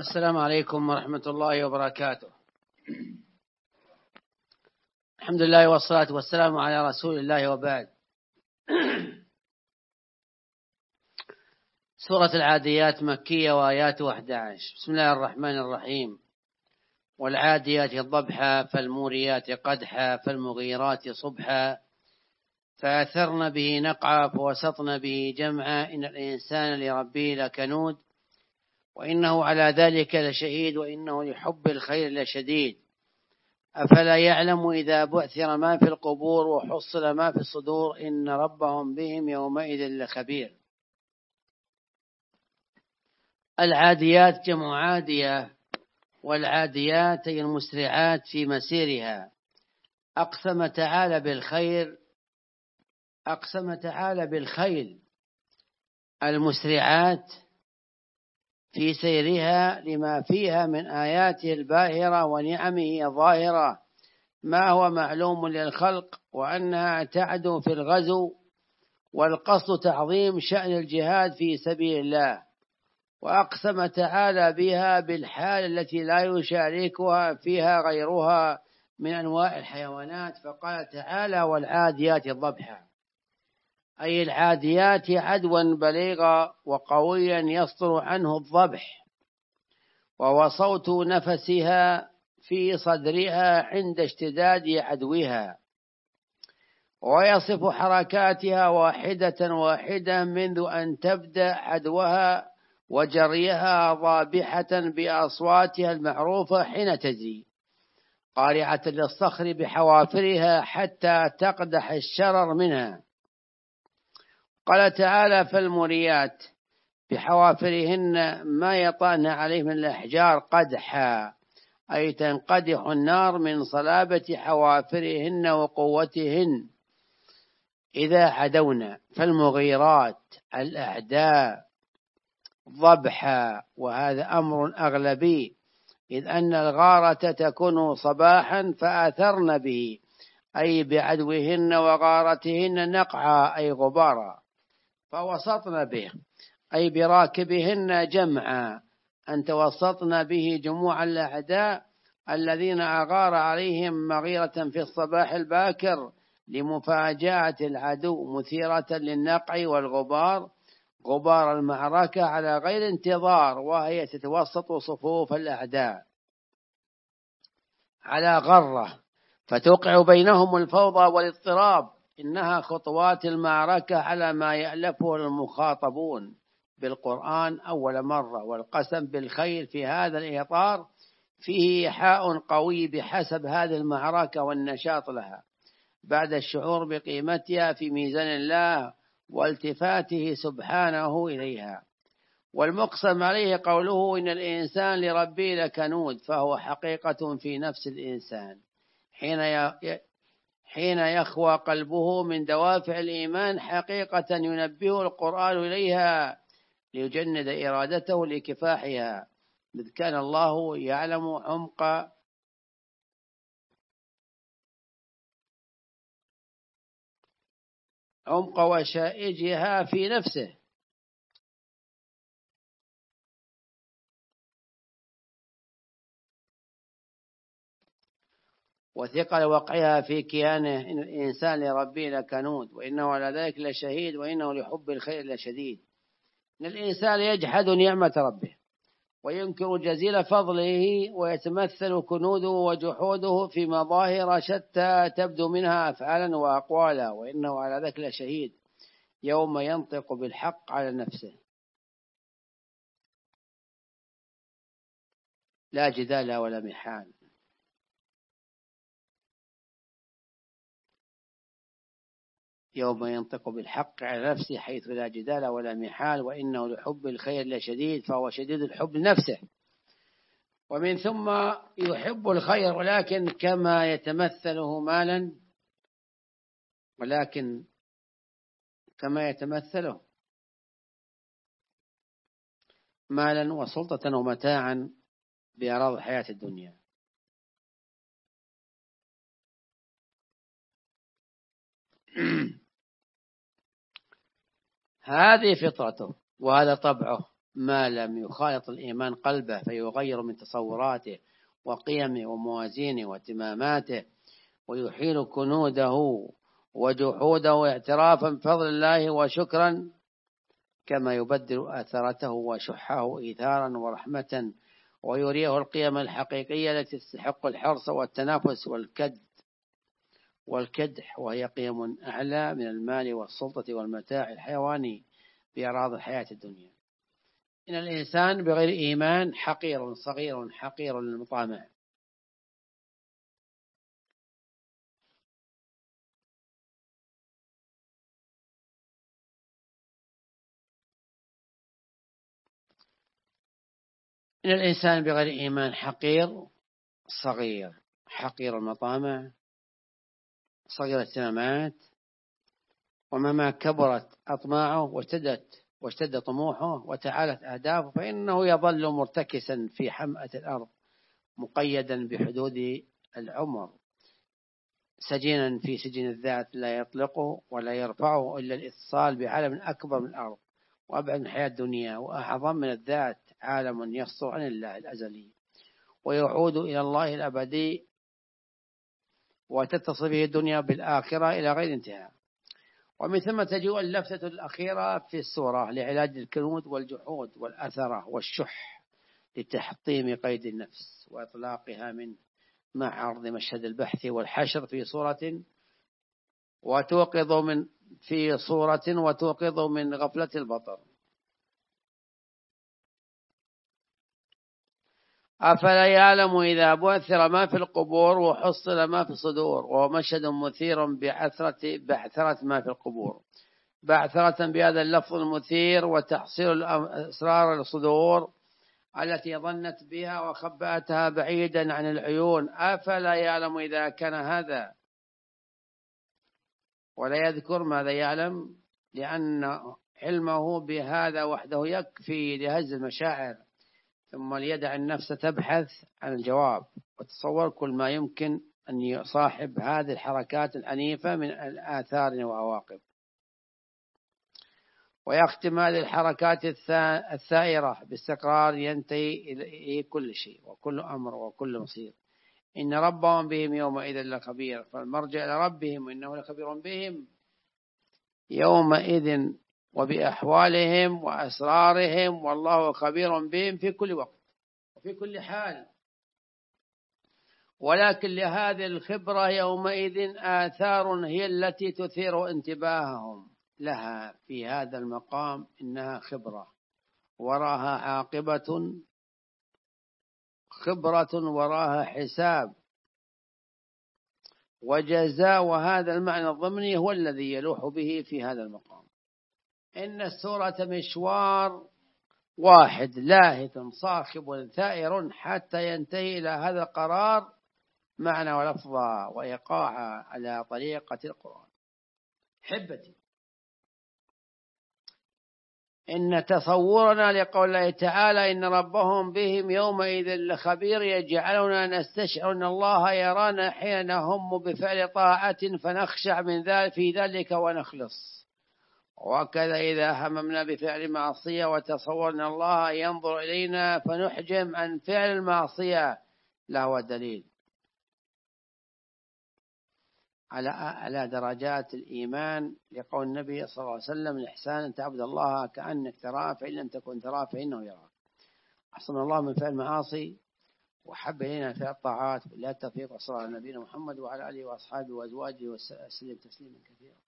السلام عليكم ورحمة الله وبركاته. الحمد لله والصلاة والسلام على رسول الله وبعد. سورة العاديات مكية وآيات 11. بسم الله الرحمن الرحيم. والعاديات ضبحا فالموريات قدحا فالمغيرات صبحا فأثرن به نقعا فوسطن به جمعا إن الإنسان لربه لكنود وإنه على ذلك لشهيد وإنه لحب الخير لشديد أفلا يعلم إذا بعثر ما في القبور وحصل ما في الصدور إن ربهم بهم يومئذ لخبير. العاديات جمع عادية، والعاديات هي المسرعات في مسيرها. أقسم تعالى بالخيل المسرعات في سيرها لما فيها من آياته الباهرة ونعمه الظاهرة ما هو معلوم للخلق وأنها تعدو في الغزو، والقصد تعظيم شأن الجهاد في سبيل الله. وأقسم تعالى بها بالحال التي لا يشاركها فيها غيرها من أنواع الحيوانات، فقال تعالى والعاديات ضبحا، أي العاديات عدوا بليغا وقويا يصدر عنه الضبح، وهو صوت نفسها في صدرها عند اشتداد عدوها، ويصف حركاتها واحدة منذ أن تبدأ عدوها وجريها ضابحة بأصواتها المعروفة حين تزي قارعة للصخر بحوافرها حتى تقدح الشرر منها. قال تعالى فالموريات بحوافرهن ما يطأن عليه من الأحجار قدحا، أي تنقدح النار من صلابة حوافرهن وقوتهن إذا عدونا. فالمغيرات الأعداء ضبحا، وهذا أمر أغلبي إذ أن الغارة تكون صباحا فأثرن به أي بعدوهن وغارتهن نقعا أي غبارا، فوسطن به أي براكبهن جمعا أن توسطن به جموع الأعداء الذين أغار عليهم مغيرة في الصباح الباكر لمفاجأة العدو مثيرة للنقع والغبار، غبار المعركة على غير انتظار، وهي تتوسط صفوف الأعداء على غرة فتوقع بينهم الفوضى والاضطراب. إنها خطوات المعركة على ما يألفه المخاطبون بالقرآن أول مرة، والقسم بالخير في هذا الإطار فيه إيحاء قوي بحسب هذه المعركة والنشاط لها بعد الشعور بقيمتها في ميزان الله والتفاته سبحانه إليها. والمقسم عليه قوله إن الإنسان لربه لكنود، فهو حقيقة في نفس الإنسان حين يخوى قلبه من دوافع الإيمان، حقيقة ينبه القرآن إليها ليجند إرادته لكفاحها، إذ كان الله يعلم عمق وشائجها في نفسه وثقل وقعها في كيانه. إن الإنسان لربه لكنود وإنه على ذلك لشهيد وإنه لحب الخير لشديد. إن الإنسان يجحد نعمة ربه وينكر جزيل فضله ويتمثل كنوده وجحوده في مظاهر شتى تبدو منها أفعالا وأقوالا، وإنه على ذلك لشهيد يوم ينطق بالحق على نفسه لا جدال ولا محال. يوم ينطق بالحق على نفسه حيث لا جدال ولا محال، وإنه لحب الخير لشديد، فهو شديد الحب لنفسه ومن ثم يحب الخير، ولكن كما يتمثله مالا وسلطة ومتاعا بأراض الحياة الدنيا. هذه فطرته وهذا طبعه ما لم يخالط الإيمان قلبه فيغير من تصوراته وقيمه وموازينه واهتماماته، ويحيل كنوده وجحوده اعترافا بفضل الله وشكرا، كما يبدل آثارته وشحه إيثارا ورحمة، ويريه القيم الحقيقية التي تستحق الحرص والتنافس والكدح، وهي قيم أعلى من المال والسلطة والمتاع الحيواني بأراض الحياة الدنيا. إن الإنسان بغير إيمان حقير صغير حقير للمطامع. إن الإنسان بغير إيمان حقير صغير حقير المطامع صغير الاهتمامات، ومهما كبرت أطماعه واشتد طموحه وتعالت أهدافه فإنه يظل مرتكسا في حمأة الأرض، مقيدا بحدود العمر، سجينا في سجن الذات لا يطلقه ولا يرفعه إلا الاتصال بعالم أكبر من الأرض وأبعد من الحياة الدنيا وأعظم من الذات، عالم يفصل عن الله الأزلي ويعود إلى الله الأبدي، وتتصل به الدنيا بالآخرة إلى غير انتهاء. ومن ثم تجيء اللفتة الأخيرة في السورة لعلاج الكنود والجحود والأثرة والشح، لتحطيم قيد النفس وإطلاقها منه، مع عرض مشهد البحث والحشر في صورة وتوقظ من غفلة البطر. أفلا يعلم إذا بعثر ما في القبور وحصل ما في الصدور، وهو مشهد مثير بعثرة ما في القبور، بعثرة بهذا اللفظ المثير وتحصيل أسرار الصدور التي ظنت بها وخبأتها بعيدا عن العيون. أفلا يعلم إذا كان هذا، ولا يذكر ماذا يعلم، لأن علمه بهذا وحده يكفي لهز المشاعر، ثم ليدع النفس تبحث عن الجواب وتصور كل ما يمكن أن يصاحب هذه الحركات العنيفة من الآثار وعواقب. ويختم هذه الحركات الثائرة باستقرار ينتهي إليه كل شيء وكل أمر وكل مصير. إن ربهم بهم يومئذ لخبير، فالمرجع إلى ربهم إنه لخبير بهم يومئذ وبأحوالهم وأسرارهم، والله خبير بهم في كل وقت وفي كل حال. ولكن لهذه الخبرة يومئذ آثار هي التي تثير انتباههم لها في هذا المقام. إنها خبرة وراها عاقبة، خبرة وراها حساب وجزاء، وهذا المعنى الضمني هو الذي يلوح به في هذا المقام. إن السورة مشوار واحد لاهث صاخب ثائر حتى ينتهي إلى هذا القرار معنى ولفظا وإيقاعا على طريقة القرآن. حبتي، إن تصورنا لقول الله تعالى إن ربهم بهم يومئذ لخبير يجعلنا نستشعر أن الله يرانا حين نهم بفعل طاعة فنخشع من ذلك في ذلك ونخلص، وكذا إذا هممنا بفعل معصية وتصورنا الله ينظر إلينا فنحجم عن فعل المعصية، له دليل على درجات الإيمان لقول النبي صلى الله عليه وسلم الإحسان أن تعبد الله كأنك تراه فإن لم تكن تراه فإنه يراك. أحسن الله من فعل المعاصي وحب إلينا فعل الطاعات. بالله التوفيق، وصلى على نبينا محمد وعلى آله وأصحابه وأزواجه وسلم تسليما كثيرا.